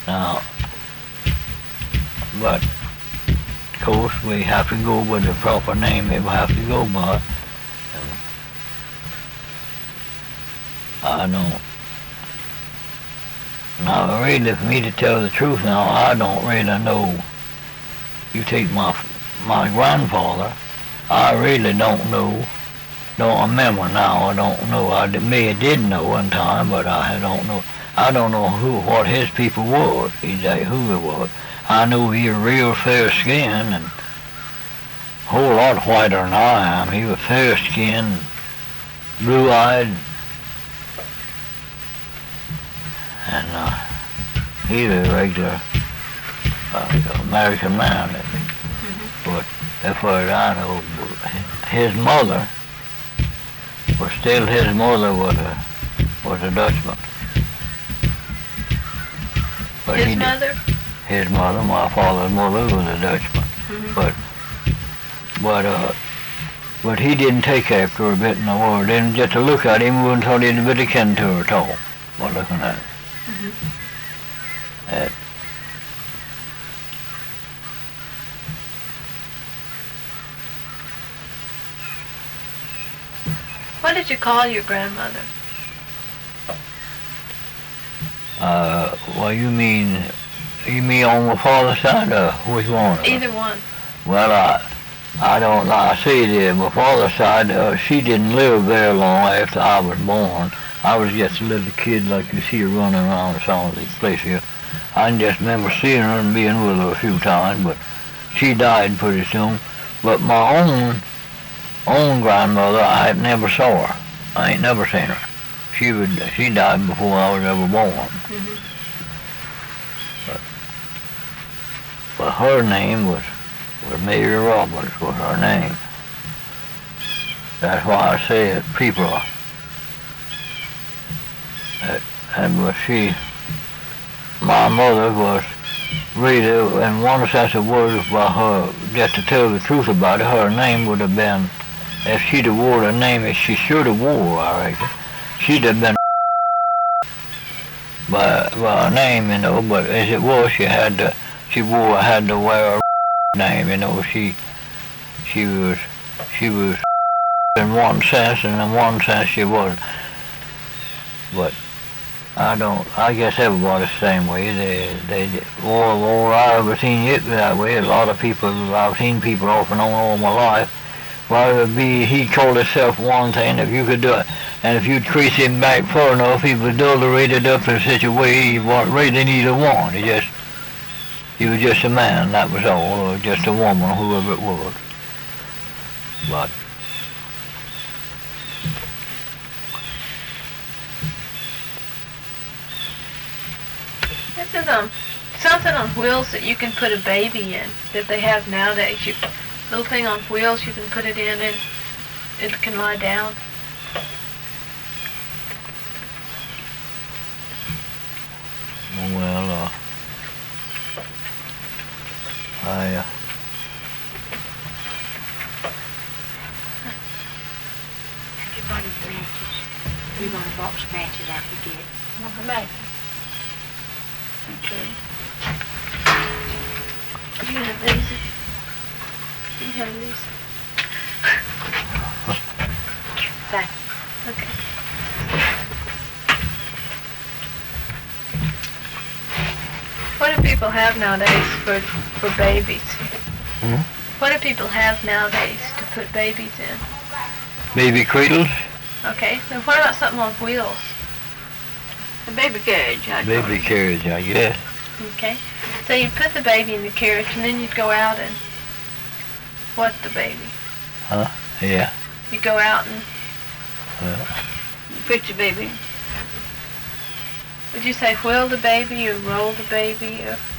Now, but of course we have to go with the proper name. We have to go by. I don't. Now, really, for me to tell the truth now, I don't really know. You take my grandfather, I really don't know. Don't remember now. I don't know. I did know one time, but I don't know. I don't know what his people was. Exactly who it was. I know he was real fair skinned and a whole lot whiter than I am. He was fair skinned, blue eyed, and he was a regular American man. But as far as I know, his mother was still his mother was a Dutchman. But his mother? His mother, my father's mother, was a Dutchman. But he didn't take after her a bit in the world. Then just to look at him, we wouldn't thought he had a bit of kin to her at all by looking at him. What did you call your grandmother? Well, you mean on my father's side, or which one? Either one. Well, I don't know. I see that my father's side, she didn't live very long after I was born. I was just a little kid like you see her running around some of these places here. I just remember seeing her and being with her a few times, but she died pretty soon. But my own grandmother, I never saw her. I ain't never seen her. She died before I was ever born. But her name was Mary Roberts was her name. That's why I say that people are. My mother was really, in one sense of words, by her, just to tell the truth about it, her name would have been, if she'd have wore the name that she should have wore, I reckon, she'd have been by her name, you know, but as it was, she had to wear a name, you know. She was in one sense, and in one sense she wasn't. But I guess everybody's the same way. Or I ever seen it that way. A lot of people, I've seen people off and on all my life. Well, it would be, he called himself one thing, if you could do it. And if you'd trace him back far enough, he was adulterated up in such a way he wasn't really neither one. He was just a man, that was all, or just a woman, whoever it was. But this is something on wheels that you can put a baby in that they have nowadays. Little thing on wheels, you can put it in and it can lie down. Well, Everybody branches. We're going to box branches after you get it. I'll come back. Okay. You have these. You have these. Back. Okay. What do people have nowadays for babies? What do people have nowadays to put babies in? baby cradles? Okay. Then what about something on wheels? A baby carriage, Baby carriage, I guess. Okay. So you'd put the baby in the carriage and then you'd go out and what the baby? Huh? Yeah. You go out and You put the baby. would you say wheel the baby or roll the baby or